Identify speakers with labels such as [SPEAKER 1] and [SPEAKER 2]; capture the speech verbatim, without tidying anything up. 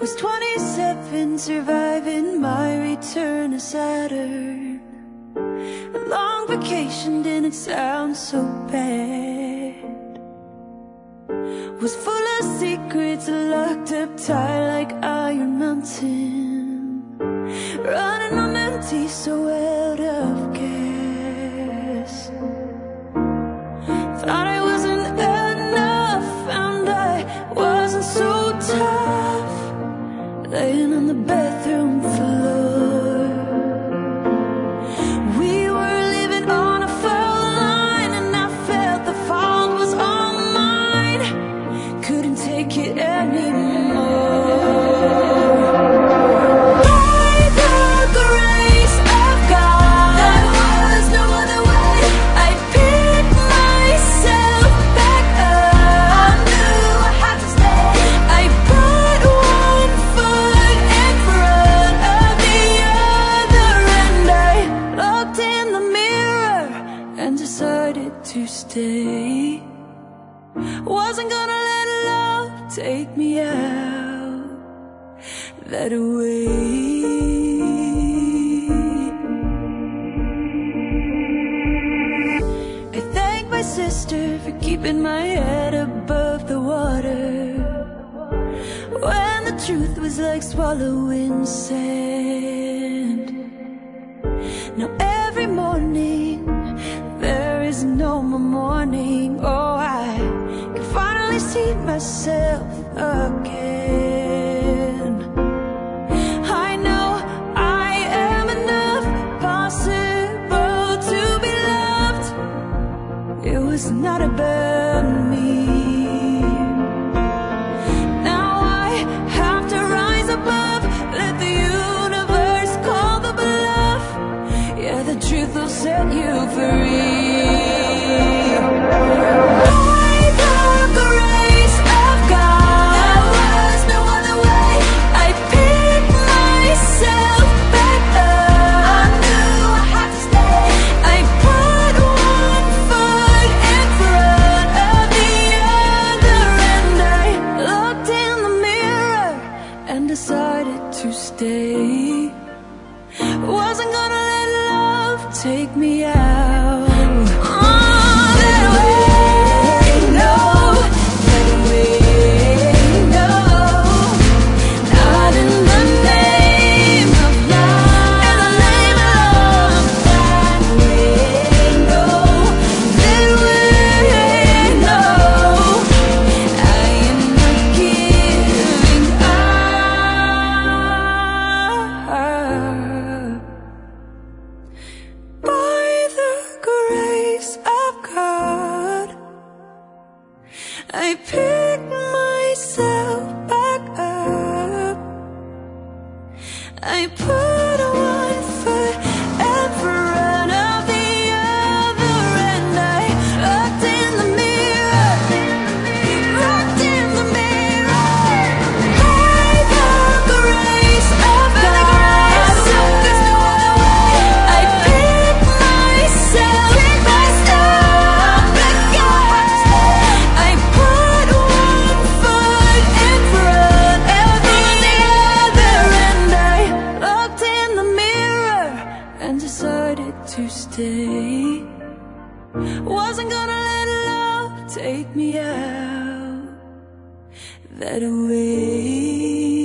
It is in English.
[SPEAKER 1] Was twenty-seven, surviving my return to Saturn. A long vacation didn't sound so bad. Was full of secrets, locked up tight like Iron Mountain. Running on empty, so out of gas. Thought I wasn't enough, found I wasn't so tough. Laying on the bathroom floor, we were living on a foul line, and I felt the fault was all mine. Couldn't take it anymore. By the grace of God, there was no other way. I picked myself back up. I knew I had to stay. I put one foot in front of the other, and I looked in the mirror and decided to stay. Wasn't gonna let love take me out that way. I thank my sister for keeping my head above the water when the truth was like swallowing sand. Now every morning there is no more morning. Oh, I can finally see myself again. I know I am enough, possible to be loved. It was not about me. Now I have to rise above, let the universe call the bluff. Yeah, the truth will set you free. Decided to stay. Wasn't gonna let love take me out. Oh, that way, no, that way, no. Not in the name of love, in the name of love. That way, no, that way, no. I am not giving up. By the grace of God, I pick myself back up. I put one foot in front of the other, and I looked in the mirror, looked in the mirror. By the grace of God, there's no other way. I pick myself back up. I put one foot in front of the other, and I looked in the mirror and decided to stay. Wasn't gonna let love take me out that way.